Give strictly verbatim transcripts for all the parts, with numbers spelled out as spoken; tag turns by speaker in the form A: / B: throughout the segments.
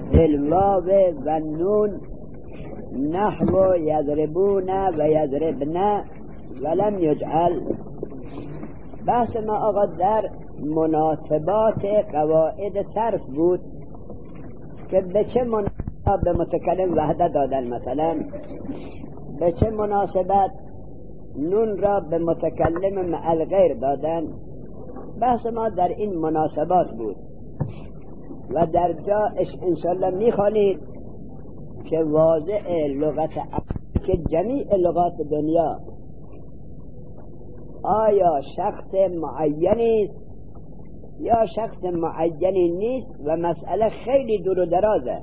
A: بالواو و نون نحو یضربون و یضربن ولم یجعل. بحث ما آقا در مناسبات قواعد صرف بود که به چه مناسبت به متکلم وحدت دادن، مثلا به چه مناسبت نون را به متکلم مع الغیر دادن. بحث ما در این مناسبات بود و در جاش انشالله میخوانید که واضع لغت که جمیع لغات دنیا آیا شخص معینی است یا شخص معینی نیست و مسئله خیلی دور و درازه.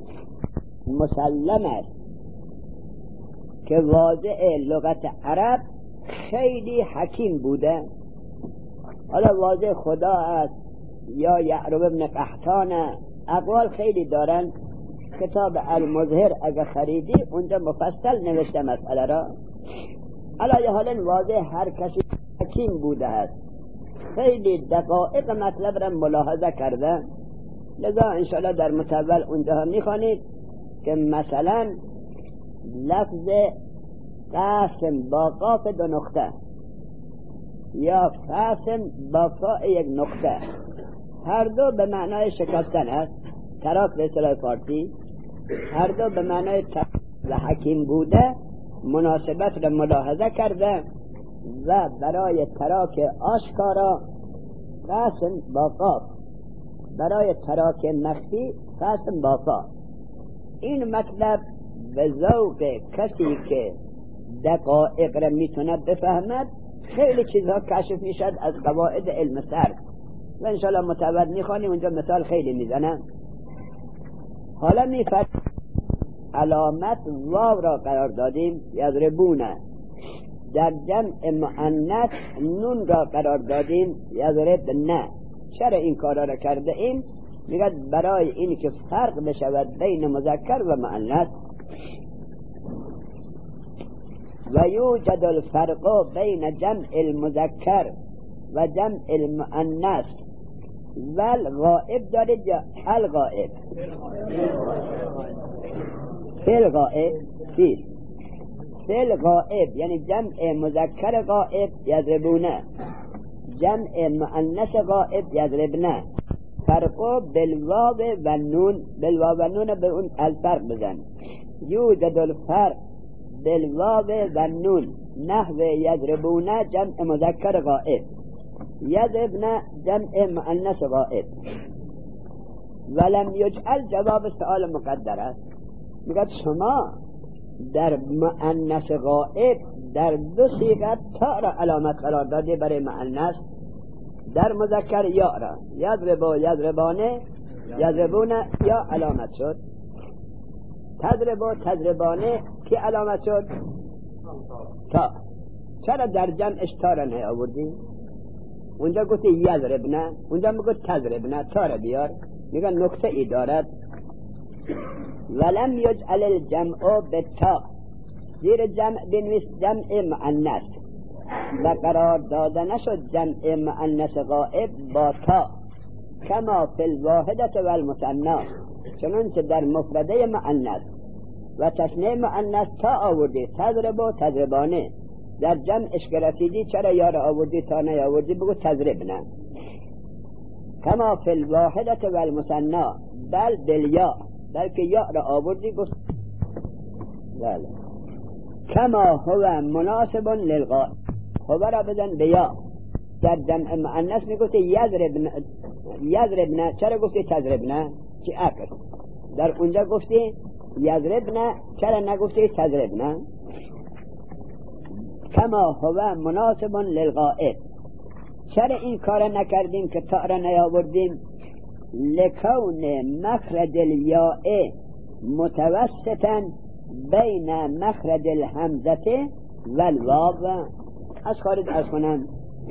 A: مسلم است که واضع لغت عرب خیلی حکیم بوده. حالا واضع خدا است یا یعرب ابن قحطان، اقوال خیلی دارن. کتاب المظهر اگه خریدی اونجا مفصل نوشته مسئله را. علی حال واضح هر کسی حکیم بوده است، خیلی دقایق مطلب را ملاحظه کرده. لذا انشاءالله در متول اونجا میخوانید که مثلا لفظ قاسم با قاف دو نقطه یا قاسم با فاء یک نقطه هر دو به معنای شکستن است، تراک به اصطلاح فارسی، هر دو به معنای و حکیم بوده. مناسبت را ملاحظه کرده و برای تراک آشکارا قاسم با قاف، برای تراک مخفی قاسم با فا. این مطلب به ذوق کسی که دقایق را میتونه بفهمد خیلی چیزها کشف میشد از قواعد علم صرف و انشاءالله متعود میخوانیم اونجا مثال خیلی میزنم. حالا میفرد علامت واو را قرار دادیم یضربونه، در جمع مؤنث نون را قرار دادیم یضربن. چرا این کارا را کرده ایم؟ میگه برای این که فرق بشود بین مذکر و مؤنث. و یوجد الفرق بین جمع المذکر و جمع المؤنث و الغائب. دارید یا الغائب؟ فعل غائب کیست؟ فعل غائب یعنی جمع مذکر غائب یضربونه، جمع مؤنث غائب یضربنه. فرقو بالواو و نون، بالواو و نون به اون الفرق بزن. یوجد الفرق بالواو و نون نحو یضربونه جمع مذکر غائب، یضربنه جمع مؤنث غائب. ولم یجعل جواب سؤال مقدر است. میگه شما در مؤنث غائب در دو صیغه تا را علامت قرار دادی برای مؤنث، در مذکر یا را یضربو یضربانه یضربونه یا علامت شد، تضربو تضربانه کی علامت شد؟ تا. چرا در جمعش تا را نیاوردی؟ اونجا گفتی یضربنه، اونجا میگه تضربنه، تا را بیار. میگه نکته ای دارد. ولم یجعل الجمع بالتا، زیر جمع بنویس جمع مؤنث و قرار داده نشد جمع مؤنث غائب با تا، کما فی الواحدة و المثنى، چنانچه در مفرده مؤنث و تثنیه مؤنث تا آوردی، تضرب و تضربانه. در جمعش که رسیدی چرا یا را آوردی تا نیاوردی؟ بگو تضربنه. کما فی الواحدة و المثنى بل بالیا، بلکه یا را آوردی گفت بله. کما هو مناسب للغائب، هو را بزن به یا. در جمع مؤنث میگفتی یضربن یضربن، چرا گفتی تضربن؟ چی عکس؟ در اونجا گفتی یضربن، چرا نگفتی تضربن؟ کما هو مناسب للغائب. چرا این کار نکردیم که تا را نیاوردیم؟ لکون مخرج الیاء متوسطا بین مخرج الهمزه و الواو. از خارج از کنم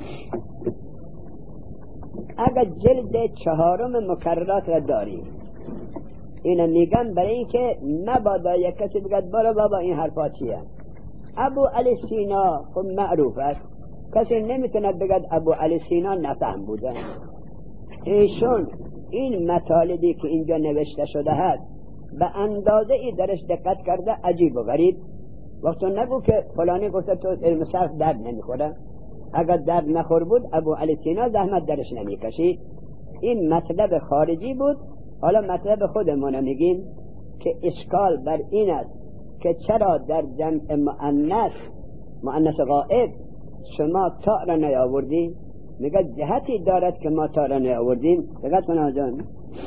A: اگر جلد چهارم مکررات را داری، اینو میگم برای اینکه مبادا یک کسی بگد برو بابا این حرفا چیه. ابو علی سینا خب معروف است، کسی نمیتونه بگد ابو علی سینا نفهم بوده. ایشون این مطالبی که اینجا نوشته شده هست به اندازه ای درش دقت کرده عجیب و غریب. وقتی نگو که فلانی گفته تو علم صرف درد نمیخوره، اگر درد نخور بود ابو علی سینا زحمت درش نمیکشید. این مطلب خارجی بود. حالا مطلب خودمون میگیم که اشکال بر این است که چرا در جمع مؤنث مؤنث غائب شما تا را نیاوردی؟ میگه جهتی دارد که ما تا را نیاوردیم. دقت کن آجان.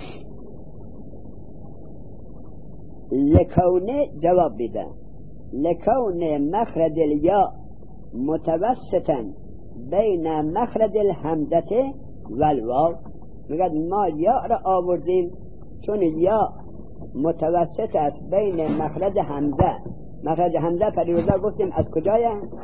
A: لکونه جواب بیده لکونه مخرج الیا متوسطا بین مخرج الحمزه و الواو. میگه ما یا را آوردیم چون یا متوسط است بین مخرج حمزه. مخرج حمزه پریوزا گفتیم از کجای؟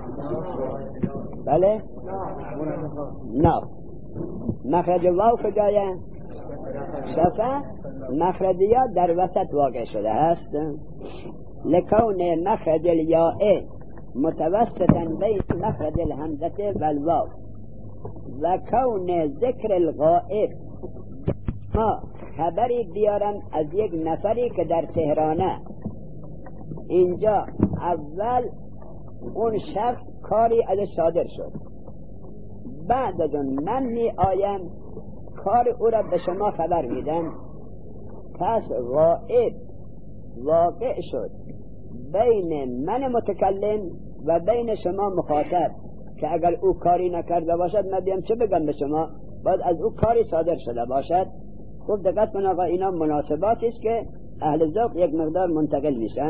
A: بله؟ نه. مخرج واو کجای؟ شفا. مخرج یا در وسط واقع شده است. لکون مخرج الیاء متوسطا بین مخرج الحمزه و الواو و کون ذکر الغائب. ما خبری بیارم از یک نفری که در تهرانه. اینجا اول اون شخص کاری ازش صادر شد، بعد از اون من می آیم کار او را به شما خبر میدم. پس غائب واقع شد بین من متکلم و بین شما مخاطب که اگر او کاری نکرده باشد من بیام چه بگم به شما؟ باید از او کاری صادر شده باشد. خوب دقت کن آقا، اینا مناسباتی است که اهل ذوق یک مقدار منتقل میشن.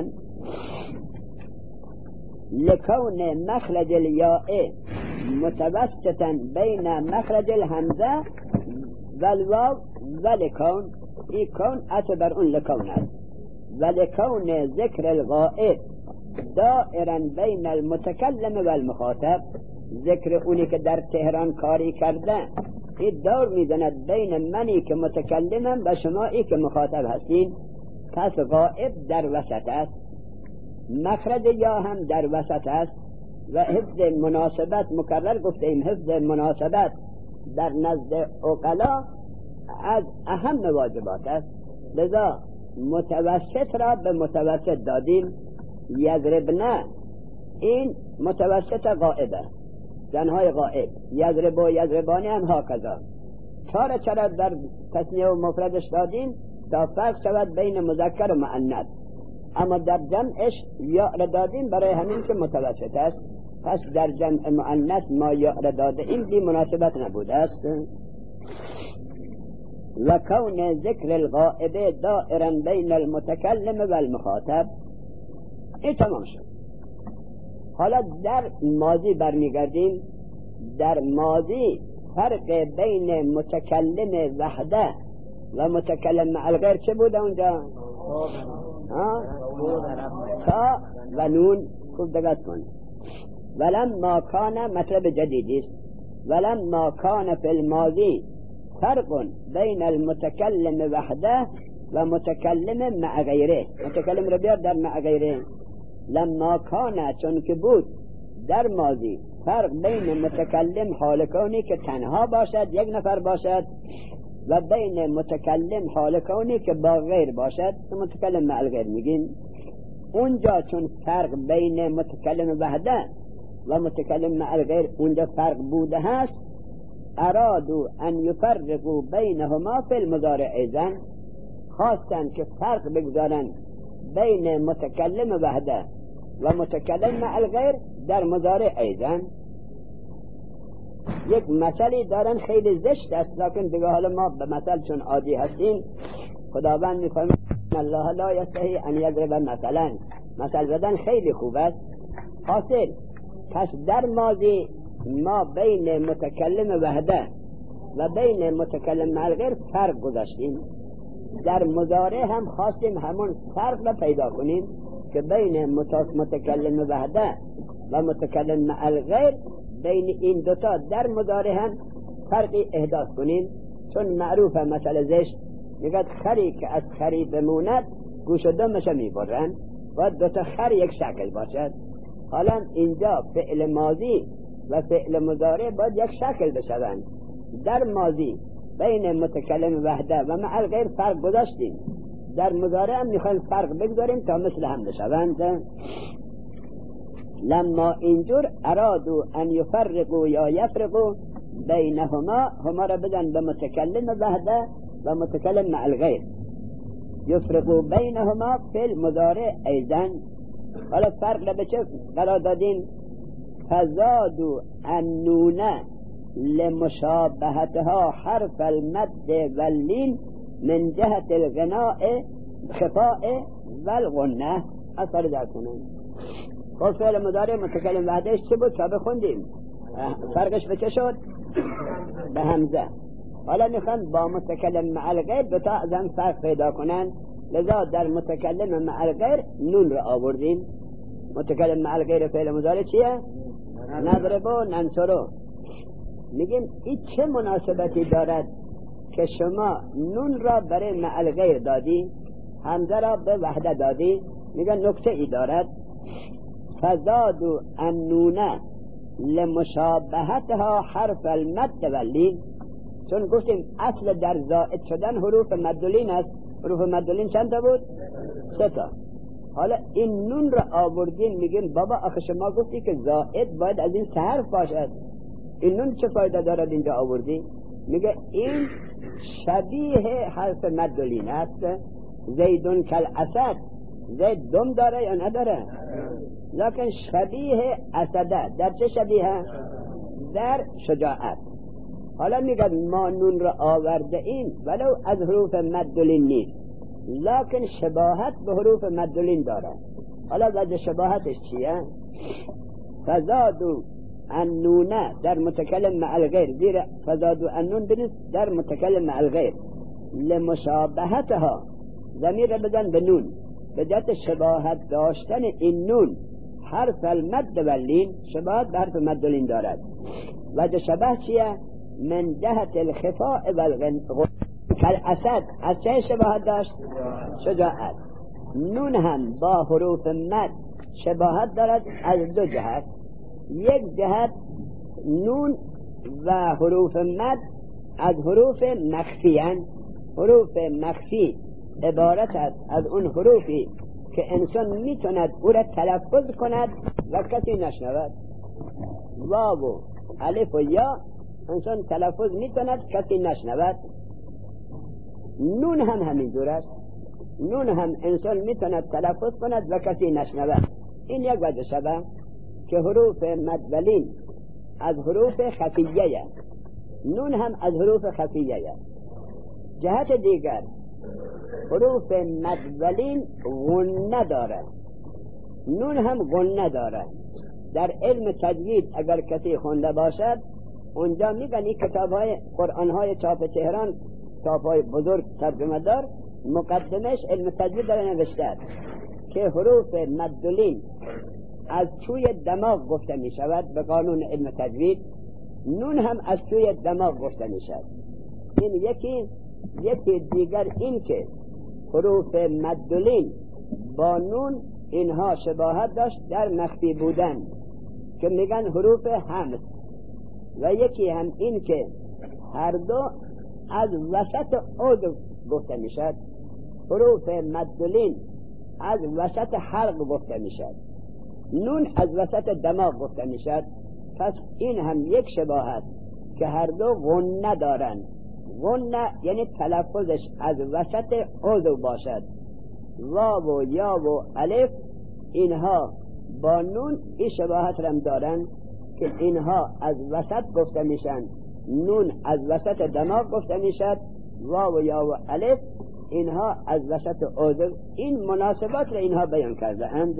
A: لکون مخرج الیاء متوسطا بین مخرج الحمزه و الواو و لکون. این کون عطف بر اون لکون است. و لکون ذکر الغائب دائرا بین المتکلم و المخاطب. ذکر اونی که در تهران کاری کرده این دور میزند بین منی که متکلمم و شمایی که مخاطب هستین. پس غائب در وسط است، مخرج یا هم در وسط است و حفظ مناسبت مکرر گفته ایم حفظ مناسبت در نزد عقلا از اهم واجبات است. لذا متوسط را به متوسط دادیم. یضربنه این متوسط غائبه، زنهای غائب. یضرب و یضربانی هم ها کذا. چاره چرا در تثنیه و مفردش دادیم تا فرق شود بین مذکر و مؤنث، اما در جمعش یا را دادیم برای همین که متوسط است. پس در جمع مؤنث ما یا را داده این بی مناسبت نبوده است. و کون ذکر الغائب دائرا بین المتکلم و المخاطب. این تمام شد. حالا در ماضی برمیگردیم. در ماضی فرق بین متکلم وحده و متکلم مع الغیر چه بوده اونجا؟ تا و نون. خوب دقت کن. ولما کان مطلب جدیدی است. ولما کان فی الماضی فرق بین المتکلم وحده و متکلم مع غیره. متکلم رو بیار در مع غیره. لما کان چون که بود در ماضی فرق بین متکلم حال کونی که تنها باشد یک نفر باشد و بین متکلم حال کونی که با غیر باشد متکلم مع الغیر میگیم. اونجا چون فرق بین متکلم وحده و متکلم مع الغیر اونجا فرق بوده هست، ارادو ان یفرقوا بینهما فی المضارع ایضا. خواستن که فرق بگذارن بین متکلم وحده و متکلم مع الغیر در مضارع ایضا. یک مثلی دارن خیلی زشت است، لکن دیگه حالا ما به مثل چون عادی هستیم. خداوند میفرماید الله لا یستحی ان یضرب مثلا. مثل زدن خیلی خوب است. حاصل پس در ماضی ما بین متکلم وحده و بین متکلم مع الغیر فرق گذاشتیم. در مضارع هم خواستیم همون فرق را پیدا کنیم که بین متکلم وحده و متکلم مع الغیر بین این دوتا در مضارع هم فرقی احداث کنیم. چون معروفه مسئله زشت، میگه خری که از خری بموند گوش و دمش میبرن و دوتا خر یک شکل باشد. حالا اینجا فعل ماضی و فعل مضارع باید یک شکل بشوند. در ماضی بین متکلم وحده و مع الغیر فرق گذاشتیم، در مضارع هم میخوایم فرق بگذاریم تا مثل هم بشوند. لما اینجور ارادو ان یفرقو یا یفرقو بینهما، هما را بدن به متکلم وحده و متکلم مع الغیر، یفرقو بینهما فی المضارع ایضا. حالا فرق را به چه قرار دادیم؟ فزادو النون لمشابهتها حرف المد واللین من جهت الغناء خفاء والغنه. اصلا در کنن خب فعل مضارع متکلم وحدهش چه بود؟ سابق خوندیم، فرقش به چه شد؟ به همزه. حالا میخوان با متکلم مع الغیر دو تا از هم فرق پیدا کنن، لذا در متکلم مع الغیر نون را آوردیم. متکلم مع الغیر فعل مضارع چیه؟ نضرب و ننصرو. میگیم این چه مناسبتی دارد که شما نون را برای مع الغیر دادی، همزه را به وحده دادی؟ میگن نکته ای دارد. فزادو النون لمشابهتها حرف المد واللین، چون گفتیم اصل در زائد شدن حروف مدلین است. حروف مدلین چند تا بود؟ سه تا. حالا این نون را آوردین، میگین بابا آخه شما گفتی که زائد باید از این سه حرف باشد، این نون چه فایده دارد اینجا آوردی؟ میگه این شبیه حرف مدلین است. زیدون کل اسد، زید دم داره یا نداره؟ لکن شبیه اسده. در چه شبیه؟ در شجاعت. حالا میگه ما نون را آورده این ولو از حروف مدلین نیست، لکن شباهت به حروف مدلین داره. حالا وجه شباهتش چیه؟ فزادو النون در متکلم مع الغیر، زیر فزادو النون بنست در متکلم مع الغیر لمشابهتها، ضمیر بدن به نون به جهت شباهت داشتن این نون حرف المد واللین، شباهت به حرف مدلین دارد. وجه شبه چیه؟ من جهت الخفاء والغنى. کالاسد از چه شباهت داشت؟ شجاعت. نون هم با حروف مد شباهت دارد از دو جهت. یک جهت نون و حروف مد از حروف مخفی هستند. حروف مخفی عبارت است از اون حروفی که انسان میتوند او را تلفظ کند و کسی نشنود. واو و الف و یا انسان تلفظ میتوند کسی نشنود. نون هم همینجور است. نون هم انسان میتوند تلفظ کند و کسی نشنود. این یک وجه شبه که حروف مدولین از حروف خفیه، نون هم از حروف خفیه. جهت دیگر حروف مدولین غنه داره، نون هم غنه داره. در علم تجوید اگر کسی خونده باشد اونجا میگن این کتاب های قرآن های چاپ تهران، چاپ های بزرگ ترجمه دار، مقدمش علم تجوید داره نوشته که حروف مدولین از توی دماغ گفته می شود به قانون علم تجوید، نون هم از توی دماغ گفته می شود. این یکی. یکی دیگر این که حروف مدولین با نون اینها شباهت داشت در مخفی بودن که میگن حروف همس. و یکی هم این که هر دو از وسط عضو گفته می شود. حروف مدولین از وسط حلق گفته می شود، نون از وسط دماغ گفته می شود. پس این هم یک شباهت که هر دو غنه دارن. غنه یعنی تلفظش از وسط عضو باشد. واو و یا و الف اینها با نون این شباهت رم دارن که اینها از وسط گفته میشن، نون از وسط دماغ گفته میشد، واو و یا و الف اینها از وسط عضو. این مناسبات را اینها بیان کرده اند.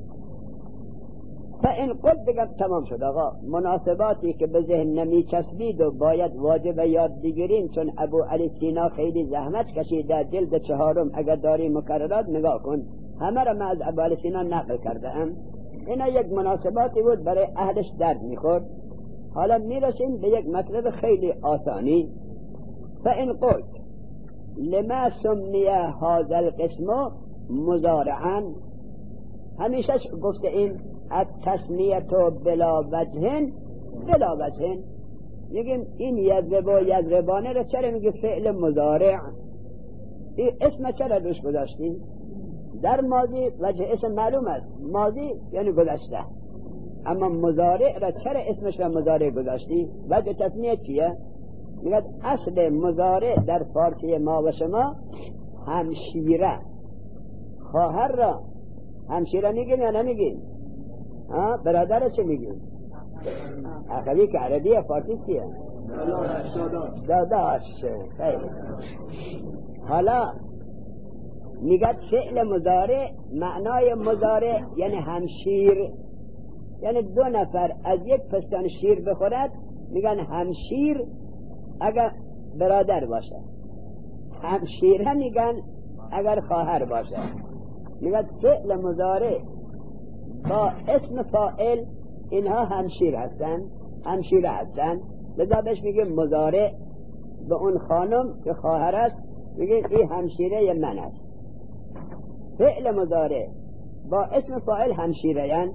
A: و این قد دیگر تمام شد آقا. مناسباتی که به ذهن نمی چسبید و باید واجب یاد بگیریم، چون ابو علی سینا خیلی زحمت کشید در جلد چهارم، اگر داری مکررات نگاه کن، همه را من از ابو علی سینا نقل کرده ام. اینا یک مناسباتی بود برای اهلش درد میخورد. حالا میرسیم به یک مطلب خیلی آسانی. فإن قلت لما سمی هذا القسم مضارعا، همیشه گفته این التسمیه بلا وجه بلا وجه، میگیم این یضرب و یضربانه رو چرا میگه فعل مضارع؟ این اسم چرا روش گذاشتیم؟ در ماضی وجه اسم معلوم است، ماضی یعنی گذشته، اما مضارع را چرا اسمش را مضارع گذاشتی؟ وجه تسمیه چیه؟ میگه اصل مضارع در فارسی ما و شما همشیره. خواهر را همشیره میگیم یا نمیگیم؟ برادر چه میگیم؟ اخوی که عربی فارسی چیه؟ داداش. خیلی. حالا میگه فعل مضارع، معنای مضارع یعنی همشیر، یعنی دو نفر از یک پستان شیر بخورد میگن همشیر اگر برادر باشه، همشیره میگن اگر خواهر باشه. میگن فعل مضارع با اسم فاعل اینها همشیر هستن، همشیره هستن، لذا بهش میگیم مضارع. به اون خانم که خواهر است میگیم این همشیره من است. فعل مضارع با اسم فاعل همشیره یعنی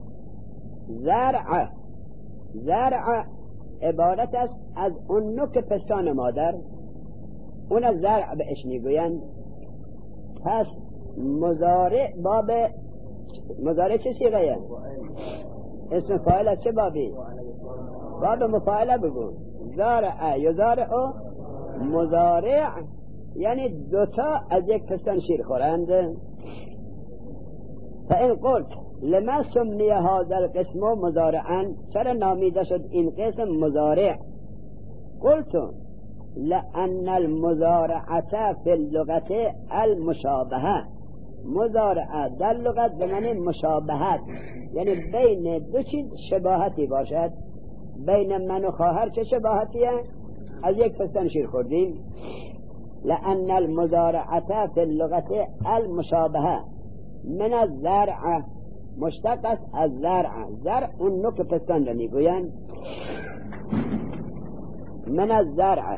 A: زرع. زرع عبارت است از اون نوک پستان مادر، اون زرع بهش میگوین. پس مضارع باب مضارع چه صیغه؟ اسم فاعل چه بابی؟ باب مفاعله بگو. زارع یزارع مضارع یعنی دوتا از یک پستان شیر خورند. فإن قلت لما سمی هذا القسم مضارعا، چرا نامیده شد این قسم مضارع؟ قلت لأن المضارعة في اللغة المشابهة. مضارعه در لغت به معنی مشابهت، یعنی بین دو چیز شباهتی باشد. بین من و خواهر چه شباهتیه؟ از یک پستان شیر خوردیم. لأن المضارعة في اللغة المشابهة من الزرع، مشتق است از زرع. زرع اون نوک پستان را میگوین. من الزرع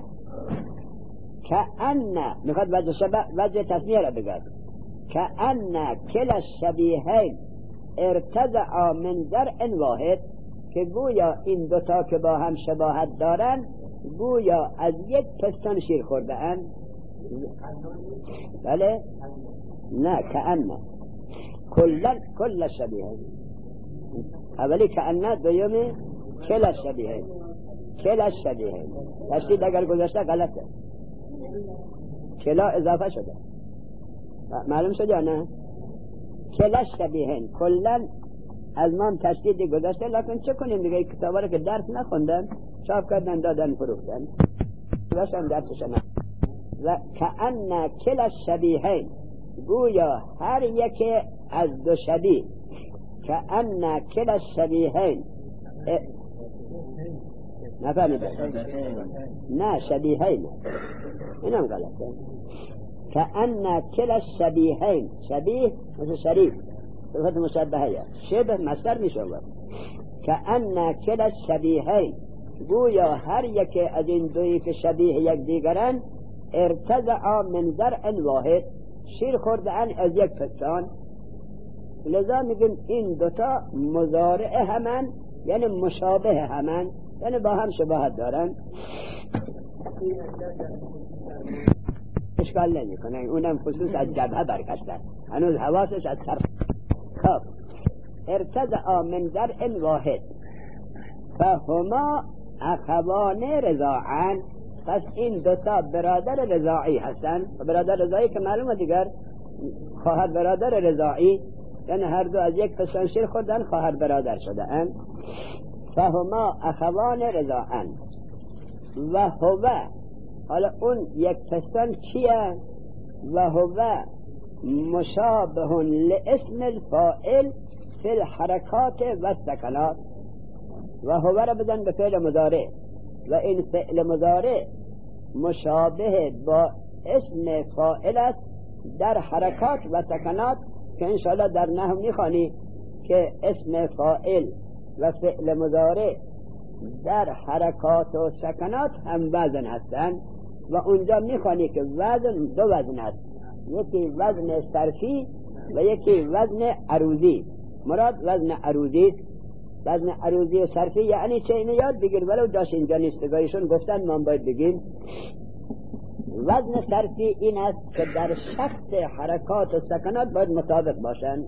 A: كأن، میخواد وجه شبه وجه تصمیه را بگرد. كأن كلا الشبیهین ارتزعا من زرع واحد، که گویا این دوتا که با هم شباهت دارن گویا از یک پستان شیر خورده اند. بله؟ نه، كأن کل کل الشبیهین. اولی كأن، دومی کلا الشبیهین. کلا الشبیهین تشدید اگر گذاشته غلطه، کلا اضافه شده، معلوم شد یا نه؟ کلا الشبیهین کلن از ما تشدید گذاشته، لکن چه کنیم دیگه؟ کتابا رو که درس نخوندن چاپ کردن دادن فروختن، گذاشتن درسشن. و كأن کلا الشبیهین، گویا هر یک از دو شبیه. كأن کلا الشبیهین نفهمیدم؟ نه، شبیهین، اینم غلطه. كأن كلا الشبیهین، شبیه مثل شریف، صفت مشبهه، شبه مصدر میشه. كأن كلا الشبیهین، گویا هر یک از این دویی که شبیه یک دیگرن ارتزعا من زرع واحد، شیر خوردن از یک پستان. لذا میگن این دوتا مضارع همن، یعنی مشابه همن، یعنی با هم شباهت دارن. اشکال نمی کنه، اونم خصوص از جبهه برگشتن، هنوز حواسش از سر. خب ارتزعا من زرع واحد فهما اخوان رضاعن، پس این دوتا برادر رضاعی هستن. برادر رضاعی که معلومه دیگر، خواهر برادر رضاعی، یعنی هر دو از یک پستان شیر خوردن، خواهر برادر شدن. فهما اخوان رضاعن و هو، حالا اون یک پستان چیه؟ و هو مشابه لاسم الفاعل فی الحرکات و السکنات. و هو را بدن به فعل مضارع، و این فعل مضارع مشابه با اسم فاعل است در حرکات و سکنات، که انشاءالله در نحو میخوانی که اسم فاعل و فعل مضارع در حرکات و سکنات هم وزن هستند. و اونجا میخوانی که وزن دو وزن است، یکی وزن صرفی و یکی وزن عروضی. مراد وزن عروضی است. وزن عروضی و صرفی یعنی چه؟ اینو یاد بگیر، ولو داشت اینجا نیست بگاریشون گفتن ما باید بگیم. وزن صرفی این است که در شخص حرکات و سکنات باید مطابق باشن.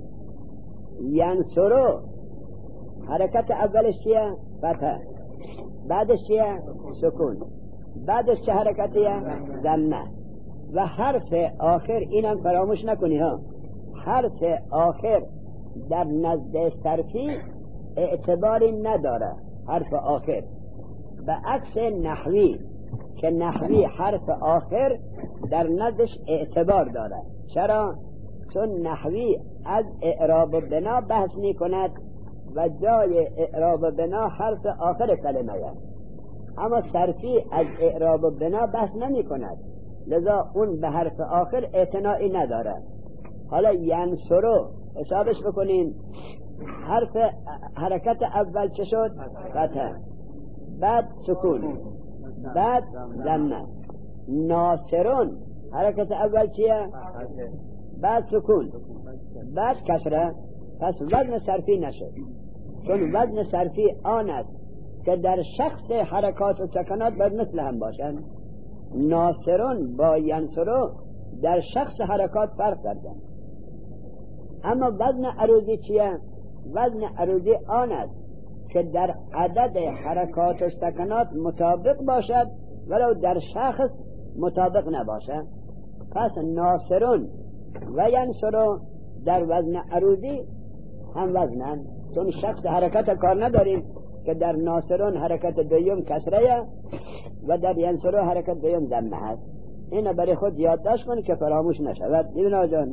A: ینصرو حرکت اولش چیه؟ فتح، بعدش چیه؟ سکون، بعدش چه حرکتیه؟ ضمه. و حرف آخر اینم فراموش نکنی ها، حرف آخر در نزد صرفی اعتباری نداره، حرف آخر به عکس نحوی که نحوی حرف آخر در نزدش اعتبار داره. چرا؟ چون نحوی از اعراب و بنا بحث می کند و جای اعراب و بنا حرف آخر کلمه است، اما صرفی از اعراب و بنا بحث نمی کند، لذا اون به حرف آخر اعتنائی نداره. حالا ینصرو حسابش بکنیم، حرف حرکت اول چه شد؟ فتح، بعد سکون، بعد ضمه. ناصرون حرکت اول چیه؟ بعد سکون، بعد کسره. پس وزن صرفی نشد، چون وزن صرفی آن است که در شخص حرکات و سکنات باید مثل هم باشند. ناصرون با ینصرو در شخص حرکات فرق کردن. اما وزن عروضی چیه؟ وزن عروضی آن است که در عدد حرکات و سکنات مطابق باشد ولو در شخص مطابق نباشد. پس ناصرون و ینصرو در وزن عروضی هم وزنن، چون شخص حرکت کار نداریم که در ناصرون حرکت دویم کسره و در ینصرو حرکت دویم ضمه هست. اینو برای خود یادداشت کن که فراموش نشود. دیدن جان.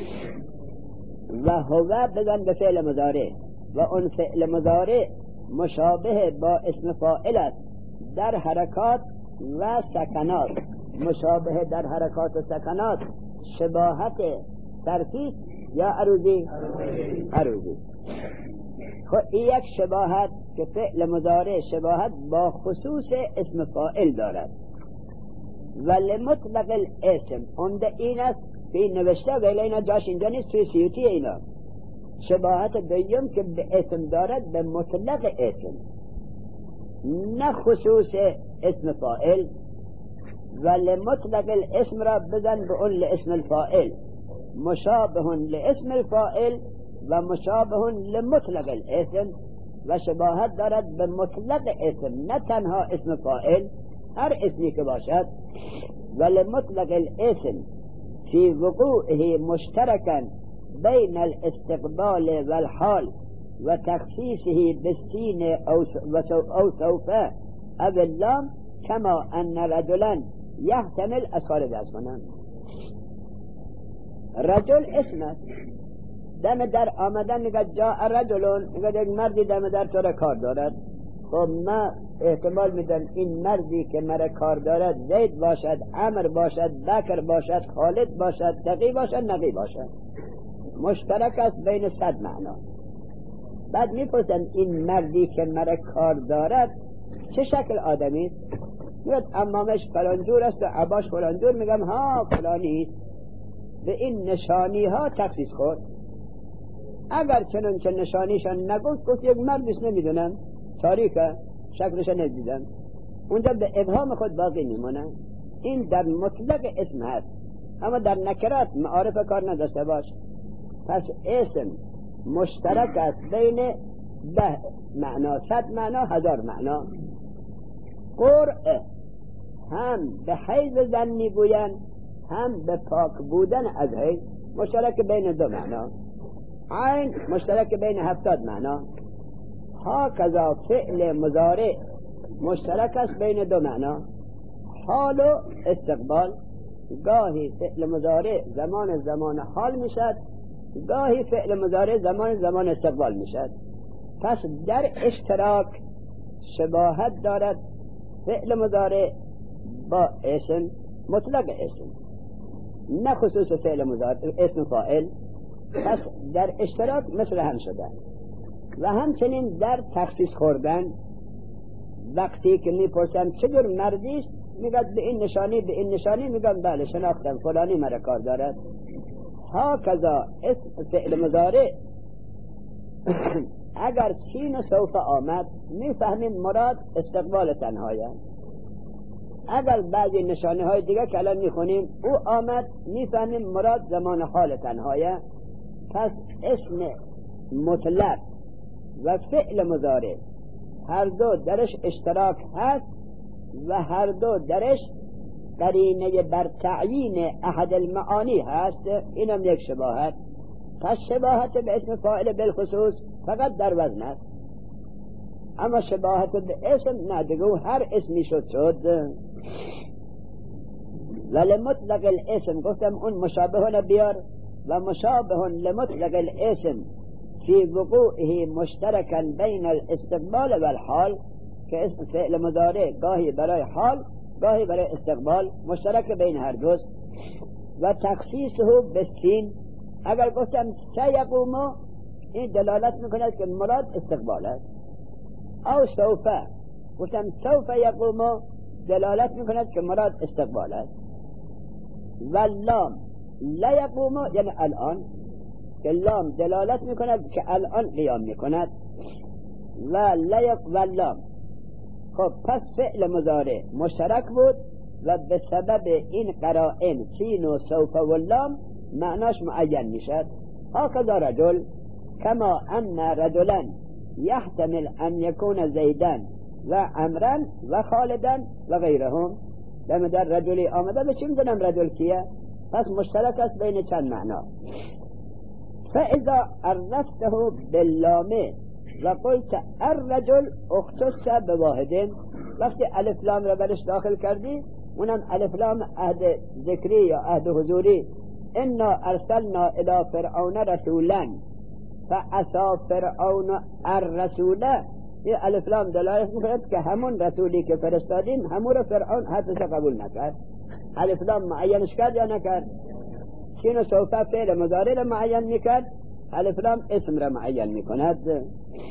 A: و هو بزن به فعل مضارع و اون فعل مضارع مشابه با اسم فاعل است در حرکات و سکنات. مشابه در حرکات و سکنات شباهت صرفی یا عروضی؟ عروضی. خب این یک شباهت که فعل مضارع شباهت با خصوص اسم فاعل دارد. ولی مطلق الاسم اونده این است که این نوشته ولی اینا جاش اینجا نیست، توی سیوتی اینا. شباهت دویم که به اسم دارد به مطلق اسم، نه خصوص اسم فاعل. ولی مطلق الاسم را بزن به اون لاسم الفاعل، مشابه لاسم الفاعل و مشابه لمطلق الاسم، و شباهت دارد به مطلق اسم نه تنها اسم فاعل، هر اسمی که باشد. ولی مطلق الاسم فی وقوعه مشترکا بین الاستقبال والحال و تخصیصه بسین او سوفه او اللام کما ان رجلا یحتمل اصحار دست کنن. رجل اسم است، دم در آمدن میگه جا رجلون، میگه یک مردی دم در تو را کار دارد. خب ما احتمال میدم این مردی که مرا کار دارد زید باشد، عمر باشد، بکر باشد، خالد باشد، تقی باشد، نقی باشد. مشترک است بین صد معنا. بعد میپرسن این مردی که مرا کار دارد چه شکل آدمی است؟ میگه امامش فلانجور است و عباش فلانجور. میگم ها فلانی به این نشانی ها تخصیص خود. اگر چنانچه نشانیشان نگفت، گفت یک مردیست نمیدونم، تاریکه، شکلش ندیدم، اونجا به ابهام خود باقی میمونه. این در مطلق اسم هست، اما در نکرات معارف کار نداشته باش. پس اسم مشترک است بین ده معنا، صد معنا، هزار معنا. قرء هم به حیض زن میگوین، هم به پاک بودن از حیض، مشترک بین دو معنا. عین مشترک بین هفتاد معنا. ها کذا فعل مضارع مشترک است بین دو معنا، حال و استقبال. گاهی فعل مضارع زمان زمان حال میشد، گاهی فعل مضارع زمان زمان استقبال میشد. پس در اشتراک شباهت دارد فعل مضارع با اسم، مطلق اسم، نه خصوص فعل مضارع اسم فاعل. پس در اشتراک مثل هم شدن. و همچنین در تخصیص خوردن، وقتی که میپرسن چطور مردیست، میگه به این نشانی به این نشانی، میگم بله شناختم فلانی مرا کار دارد. ها کذا اسم فعل مضارع اگر سین و سوف آمد میفهمیم مراد استقبال تنهایه. اگر بعضی نشانه های دیگه که الان میخونیم او آمد میفهمیم مراد زمان حال تنهایه. پس اسم مطلق و فعل مضارع هر دو درش اشتراک هست و هر دو درش قرینه بر تعیین احد المعانی هست. اینم یک شباهت. پس شباهت به اسم فاعل بالخصوص فقط در وزن است، اما شباهت به اسم نه، دیگه هر اسمی شد شد. ولی مطلق الاسم گفتم اون مشابه بیار و مشابه لمطلق الاسم فی وقوعه مشترکا بین الاستقبال و الحال، که اسم فعل مضارع گاهی برای حال گاهی برای استقبال مشترک بین هر دوست. و تخصیصه بالسین، اگر گفتم سیقوم این دلالت میکند که مراد استقبال است، او سوف گفتم سوف یقوم دلالت میکند که مراد استقبال است. و لام لا یقوم یعنی الان، که لام دلالت میکند که الان قیام میکند. و لا یق و لام. خب پس فعل مضارع مشترک بود و به سبب این قرائن سین و سوف و لام معناش معین میشد. هكذا رجل كما ان رجلا يحتمل ان يكون زيدا و عمرا و خالدا و غیرهم. لما در رجلی آمده به چی میدونم رجل کیه؟ پس مشترک است بین چند معنا. فاذا عرفته باللام و قلت الرجل اختص بواحد، وقتی الف لام را برش داخل کردی اونم الف لام عهد ذکری یا عهد حضوری. انا ارسلنا الى فرعون رسولا فعصا فرعون الرسول، این الف لام دلالت می‌کند که همون رسولی که فرستادیم همون رو فرعون حدش قبول نکرد. الف لام معینش کرد یا نکرد؟ سین و سوف فعل مضارع را معین میکرد، الف لام اسم را معین میکند.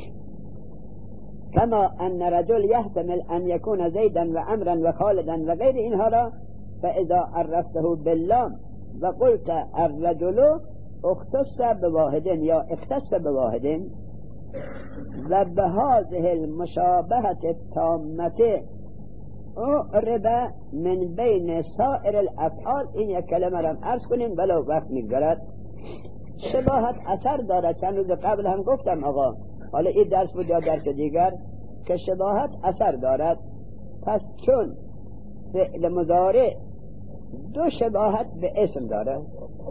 A: كما ان رجل يحتمل ان يكون زيدا وعمرا وخالدا وغير اینها را، فاذا عرفته باللام وقلت الرجل اختص بواحد یا اختص بواحد. و بهذه المشابهة التامة اعرب من بین سائر الافعال. این یک کلمه را عرض کنیم ولو وقت میگذرد. شباهت اثر دارد. چند روز قبل هم گفتم آقا، حالا این درس بود یا درس دیگر، که شباهت اثر دارد. پس چون فعل مضارع دو شباهت به اسم داره،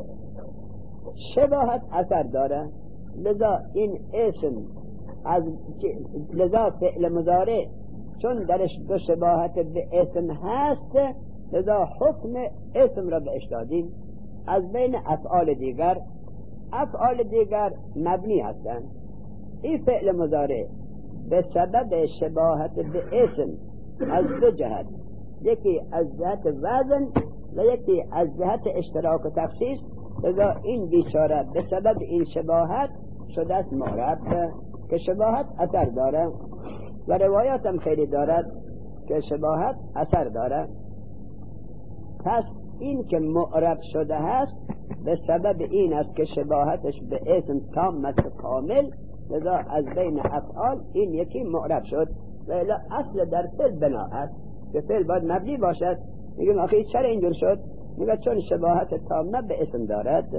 A: شباهت اثر داره، لذا این اسم از لذا فعل مضارع چون درش دو شباهت به اسم هست، لذا حکم اسم را بهش دادیم. از بین افعال دیگر، افعال دیگر مبنی هستند. این فعل مضارع به سبب شباهت به اسم از دو جهت، یکی از جهت وزن و یکی از جهت اشتراک و تخصیص، لذا این بیچاره به سبب این شباهت شده است معرب، که شباهت اثر داره و روایات هم خیلی دارد که شباهت اثر داره. پس این که معرب شده هست به سبب این است که شباهتش به اسم تام است کامل، لذا از بین افعال این یکی معرب شد. و الا اصل در فعل بنا است که فعل باید مبنی باشد. میگیم آخه چرا اینجور شد؟ میگه چون شباهت تامه به اسم دارد.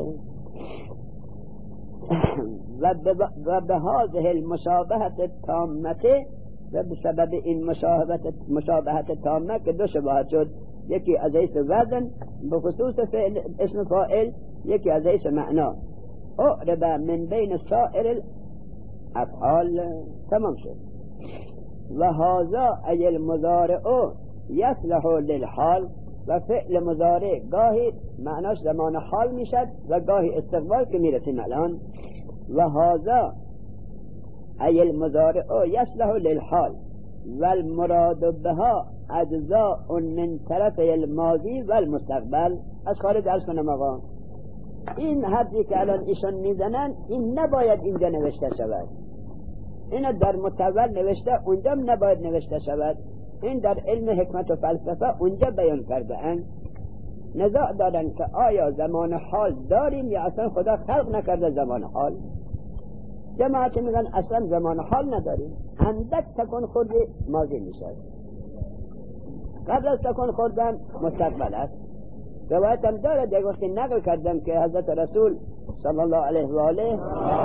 A: و به هذه المشابهت التامه، و به سبب این مشابهت مشابهت تامه که دو شباهت شد، یکی از حیث وزن به خصوص فعل اسم فاعل، یکی از حیث معنا، اعرب من بین سائر الافعال. تمام شد. و هذا ای المضارع یصلح للحال، و فعل مضارع گاهی معناش زمان حال میشد و گاهی استقبال که میرسیم الان. و هذا ای المضارع یصلح للحال و المراد بها اجزاء من طرف الماضی و المستقبل. از خارج درس کنم آقا، این حرفی که الان ایشان میزنن این نباید اینجا نوشته شود، این در متول نوشته اونجا نباید نوشته شود. این در علم حکمت و فلسفه اونجا بیان کرده اند. نزاع دادن که آیا زمان حال داریم یا اصلا خدا خلق نکرده زمان حال. جماعت میگن اصلا زمان حال نداریم، اندک تکون خورده ماضی میشه، قبل از تکون خوردن مستقبل است. روایت هم داره، یک وقتی نقل کردم که حضرت رسول صلی الله علیه و آله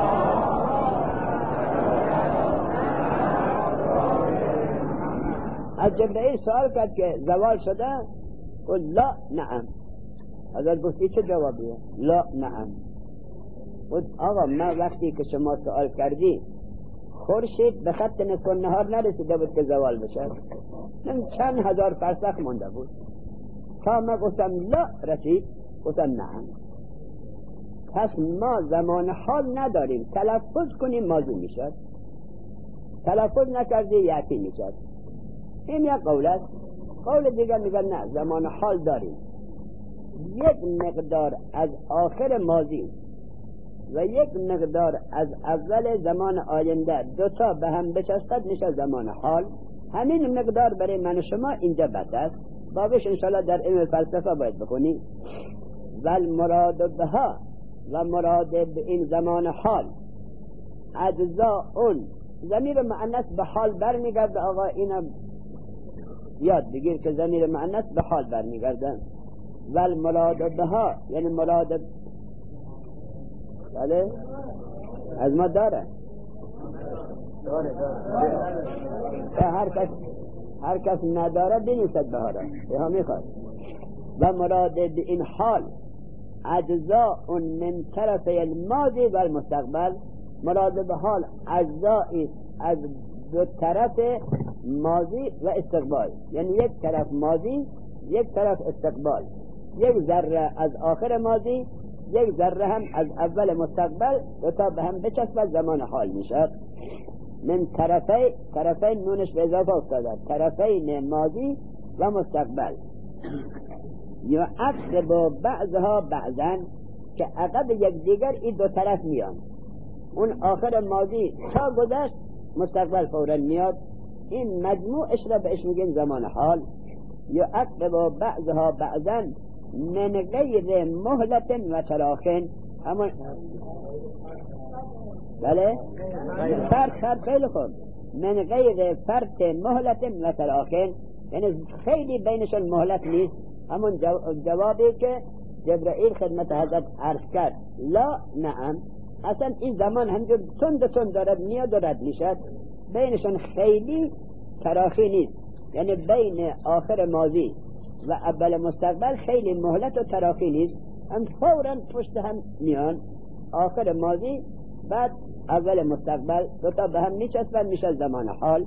A: از جبرئیل سوال کرد که زوال شده؟ گفت لا نعم. حضرت گفتی چه جوابیه؟ لا نعم. گفت آقا من وقتی که شما سوال کردی خورشید به خط نصف النهار نرسیده بود که زوال بشه، من چند هزار فرسخ مونده بود تا من گفتم لا رسید، گفتم نعم. پس ما زمان حال نداریم، تلفظ کنیم ماضی میشد، تلفظ نکردی یاتی میشد. این یک قول است. قول دیگر میگن نه، زمان حال داریم، یک مقدار از آخر ماضی و یک مقدار از اول زمان آینده دوتا به هم بچسبد میشه زمان حال. همین مقدار برای من شما اینجا بس است، بابش انشاءالله در علم فلسفه باید بکنی. و المراد بها، و مراد به این زمان حال اجزا اون، ضمیر مؤنث به حال برمیگرده. آقا اینم یاد بگیر که ضمیر مؤنث به حال برمیگرده. و المراد بها یعنی مراد بله از ما داره داره داره هر کس هر کس نداره بنویسد بهاره به هم میخواد. و مراد به این حال اجزاء من طرف الماضی و المستقبل، مراد به حال اجزایی از دو طرف ماضی و استقبال، یعنی یک طرف ماضی یک طرف استقبال، یک ذره از آخر ماضی یک ذره هم از اول مستقبل، دو تا به هم بچسبد زمان حال میشه. من طرفی، طرفین نونش به اضافه افتاده، طرفین ماضی و مستقبل. یا عقب بعضها بعضن، که عقب یک دیگر این دو طرف میان، اون آخر ماضی تا گذشت مستقبل فورا میاد. این مجموعش را بهش میگن زمان حال. یا عقب بعضها بعضن من غیر مهلت و تراخین، همون بله فرق فرق خیلی خوب، من غیر فرق مهلت و تراخین، یعنی خیلی بینشون مهلت نیست. همون جوابی که جبرائیل خدمت حضرت عرض کرد لا نعم، اصلا این زمان همجور تند تند دارد میاد و رد میشد، بینشون خیلی تراخی نیست، یعنی بین آخر ماضی و اول مستقبل خیلی مهلت و تراخی نیست، هم فوراً پشت هم میان، آخر ماضی بعد اول مستقبل دوتا به هم میچسبن میشه زمان حال.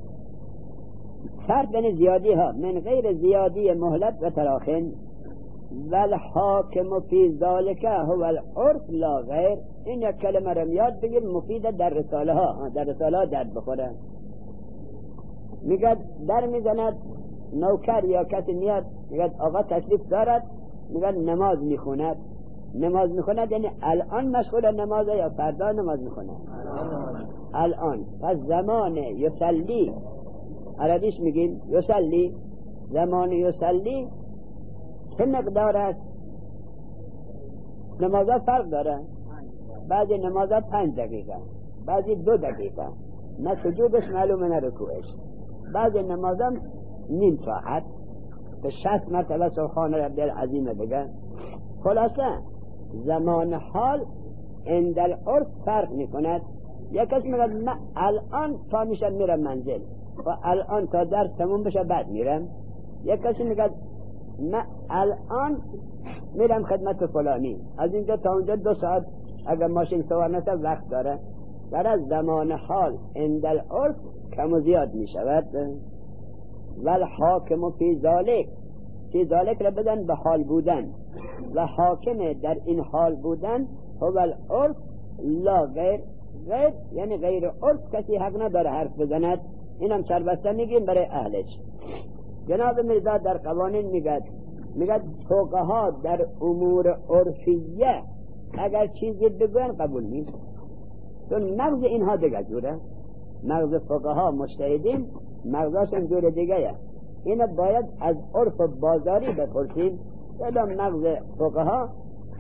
A: فرق بین زیادی ها من غیر زیادی مهلت و تراخین. والحاکم فی ذالک هو العرف لا غیر. این یک کلمه رو یاد بگیر، مفیده در رساله ها، در رساله ها درد بخوره. میگه در میزند نوکر یا کسی میاد میگه آقا تشریف دارد، میگه نماز میخوند. نماز میخوند یعنی الان مشغول نمازه یا فردا نماز میخوند؟ الان. پس زمان یصلی عربیش میگیم یصلی، زمان یصلی چه مقدار است؟ نمازها فرق داره، بعضی نمازها پنج دقیقه، بعضی دو دقیقه، نه سجودش معلومه نه رکوعش. بعضی نمازها نیم ساعت، به شصت مرتبه سبحان ربی العظیم بگن. خلاصه زمان حال عند العرف فرق میکند. یک کسی میگه من الان تا میشم میرم منزل و الان تا درس تموم بشه بعد میرم. یک کسی میگه من الان میرم خدمت فلانی، از اینجا تا اونجا دو ساعت اگر ماشین سوار نشه وقت داره. برای زمان حال عند العرف کم و زیاد میشود. والحاکم فی ذالک، فی ذالک را بدن به حال بودن، و حاکم در این حال بودن هو العرف لا غیر. غیر یعنی غیر عرف کسی حق نداره حرف بزند. اینم سربسته میگیم برای اهلش. جناب میرزا در قوانین میگد میگد فقها در امور عرفیه اگر چیزی بگوین قبول نیست، چون مغز اینها دیگه جوره. مغز فقها مجتهدین مغزاشون جور دیگه، اینو باید از عرف بازاری بپرسیم. الا مغز فقها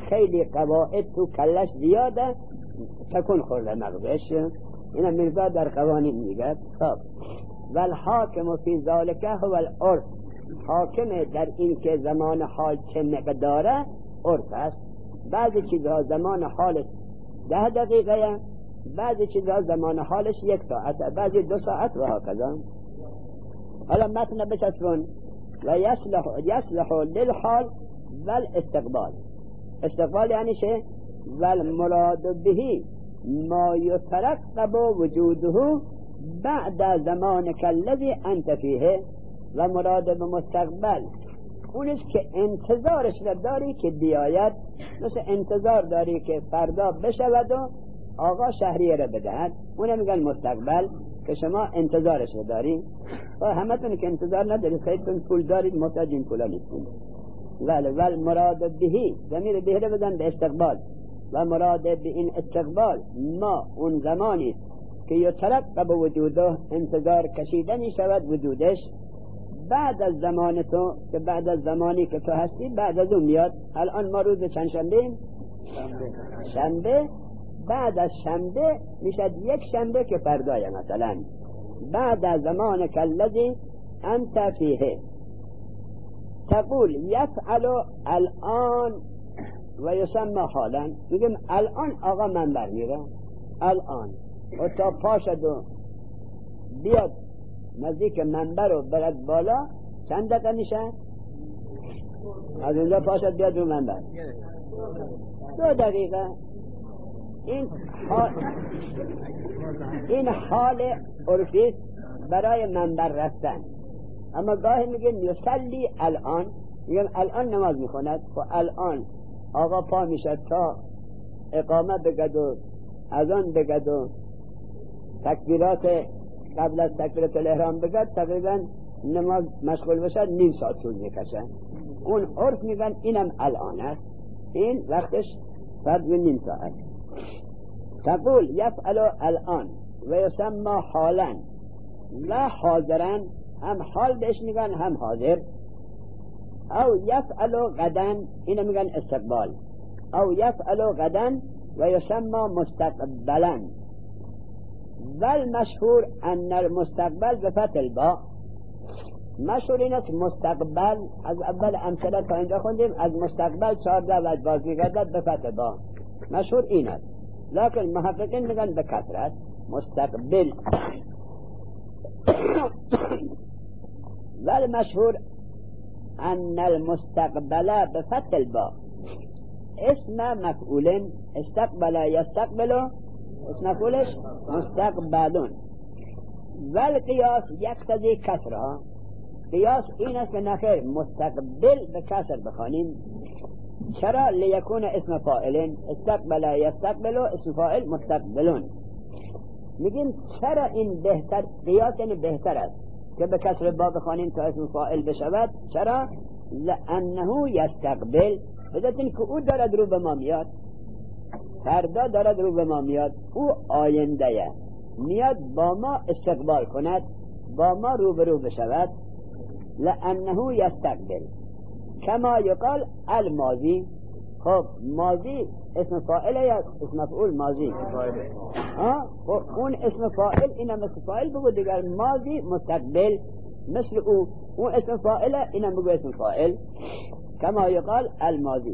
A: خیلی قواعد تو کلش زیاده، تکون خورده مغزش. این میرزا در قوانین میگه. خب والحاکم فی ذالک هو العرف، حاکم در این که زمان حال چه مقداره عرف است. بعضی چیزها زمان حالش ده دقیقه، بعضی چیزها زمان حالش یک ساعته، بعضی دو ساعت و هکذا. حالا متن بچسبون و یصلح یصلح للحال والاستقبال. استقبال یعنی چه؟ والمراد به ما یترقب وجوده بعد زمانک الذی انت فیه، و مراد به مستقبل اونیست که انتظارش داری که بیاید، مثل انتظار داری که فردا بشود و آقا شهریه را بدهد، اونه میگن مستقبل که شما انتظارش داری. و همه تون که انتظار ندارید، خیلیتون پول دارید، محتاج این پولا نیستید. ولی ول مراد بهی، ضمیر به را بدن به استقبال، و مراد به این استقبال ما اون زمانی است که یترقب وجوده، انتظار کشیده می شود وجودش بعد از زمان تو، که بعد از زمانی که تو هستی بعد از اون میاد. الان ما روز چند شنبه؟ شنبه. شنبه بعد از شنبه میشد یک شنبه که فردای مثلا بعد از زمان کالذی انت فیه. تقول یفعل الان و یسمى حالا، میگم الان آقا من برمیرم، الان و تا پاشد و بیاد نزدیک منبر رو برد بالا چند دقیقه میشه؟ از اونجا پاشد بیاد رو منبر دو دقیقه. این حال این حال عرفی برای منبر رفتن. اما گاهی میگن یصلی الان، میگن الان نماز میخوند، و الان آقا پا میشه تا اقامه بگد و اذان بگد و تکبیرات قبل از تکبیرات الاحرام بگد، تقریبا نماز مشغول بشد نیم ساعت طول میکشه. اون عرف میگن اینم الان است، این وقتش فرد به نیم ساعت. تقول یفعل الان و یسمى حالا و حاضرا، هم حال بهش میگن هم حاضر. او یفعل غدا، اینو میگن استقبال. او یفعل غدا و یسمى مستقبلا. والمشهور ان المستقبل بفتح الباء، مشهور این است مستقبل، از اول امثله تا اینجا خوندیم، از مستقبل چهارده وجه باز میگردد به فتح با، مشهور این است. لکن محققین میگن به کسر است مستقبل. والمشهور ان المستقبل بفتح الباء اسم مفعول، استقبل یستقبل، اسم مفعولش مستقبلون. والقیاس یقتضی کسرها، قیاس این است که نخیر مستقبل به کسر بخوانیم. چرا؟ لیکون اسم فاعل، استقبل یستقبل اسم فاعل مستقبلون. میگیم چرا این بهتر، قیاس یعنی بهتر است که به کسر با بخوانیم تا اسم فاعل بشود. چرا؟ لانه یستقبل، بدون که او دارد رو به ما میاد، فردا دارد رو به ما میاد، او آینده میاد با ما استقبال کند، با ما رو به رو بشود. لانه یستقبل. کما یقال الماضی. خب ماضی اسم فاعل یا اسم مفعول؟ ماضی. ها خب اون اسم فاعل اینم اسم فاعل بگو دیگر، ماضی مستقبل مثل او، اون اسم فاعل اینم بگو اسم فاعل. کما یقال الماضی.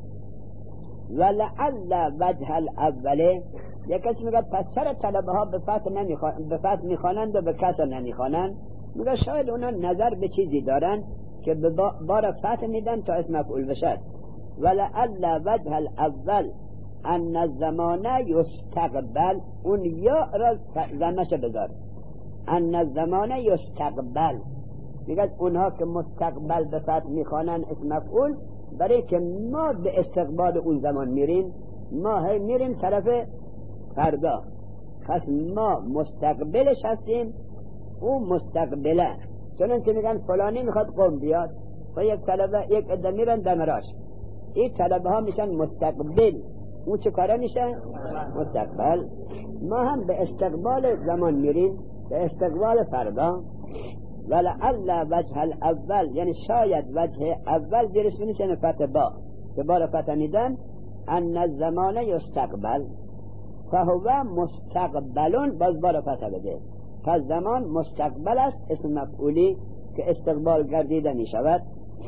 A: ولعل وجه الاوله، یک کسی میگه پس چرا طلبه ها به فتح نمیخوانند، به فتح میخوانند و به کسر نمیخوانند؟ میگه شاید اونا نظر به چیزی دارن که به بار فتح میدن تا اسم مفعول بشد. ولعل وجه الاول ان الزمان یستقبل، اون یا را زمش بذار، ان الزمان یستقبل. میگه اونها که مستقبل به فتح میخوانن اسم مفعول، برای که ما به استقبال اون زمان میریم، ما هی میریم طرف فردا، پس ما مستقبلش هستیم، او مستقبله. چنانچه میگن فلانی میخواد قم بیاد و یک طلبه یک عده میرن دمراش، این طلبه ها میشن مستقبل، اون چه کاره میشه؟ مستقبل. ما هم به استقبال زمان میریم، به استقبال فردا. ولعل وجه الاول، یعنی شاید وجه اول دیرش میشه فتح با، که بار فتح میدن ان الزمان یستقبل فهو مستقبلون، باز بالا فتح بده، پس زمان مستقبل است، اسم مفعولی که استقبال گردیده می شود.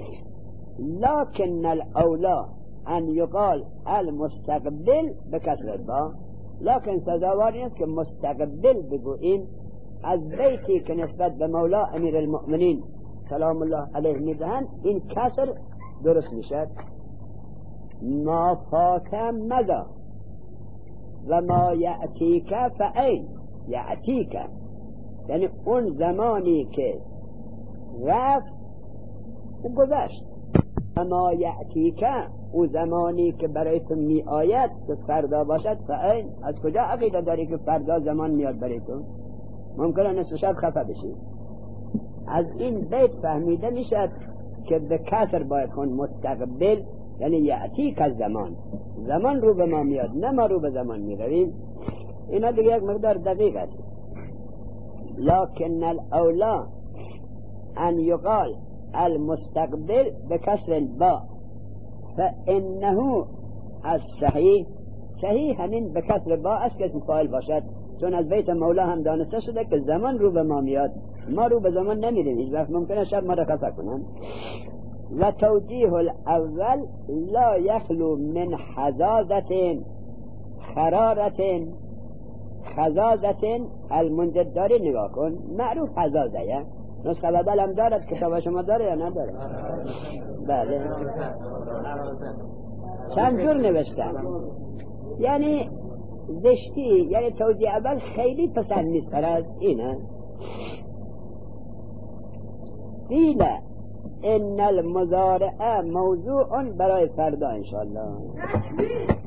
A: لکن الاولا ان یقال المستقبل بکسر با، لکن سزاوار است که مستقبل بگوییم. از بیتی که نسبت به مولا امیر المؤمنین سلام الله علیه میدهند این کسر درست میشد. ما فات مدى و ما یأتیک فعین یأتیک، یعنی اون زمانی که رفت و گذشت. و ما یأتیک، اون زمانی که برای تو می آید که فردا باشد فعین، از کجا عقیده داری که فردا زمان میاد برای تو؟ ممکنه نصف شب خفه بشی. از این بیت فهمیده میشد که به کسر باید کن مستقبل، یعنی یأتیک از زمان، زمان رو به ما میاد نه ما رو به زمان میرویم. اینا دیگه یک مقدار دقیق است. لکن الاولا ان یقال المستقبل بکسر الباء فانه الصحیح، صحیح همین بکسر با است که اسم فاعل باشد، چون از بیت مولا هم دانسته شده که زمان رو به ما میاد، ما رو به زمان نمیریم هیچ وقت، ممکنه شب ما را خفه کنن. و توجیه الاول لا یخلو من حزازت خرارت خزازت المنجد داری نگاه کن، معروف حزازه یه نسخه اول هم دارد، کتاب شما داره یا نداره؟ بله. چند جور نوشتن، یعنی زشتی، یعنی توجیه اول خیلی پسند نیست از اینه. قیل ان المضارع موضوع برای فردا انشاءالله.